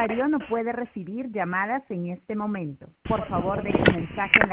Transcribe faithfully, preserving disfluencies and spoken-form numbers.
usuario no puede recibir llamadas en este momento. Por favor, deje un mensaje en la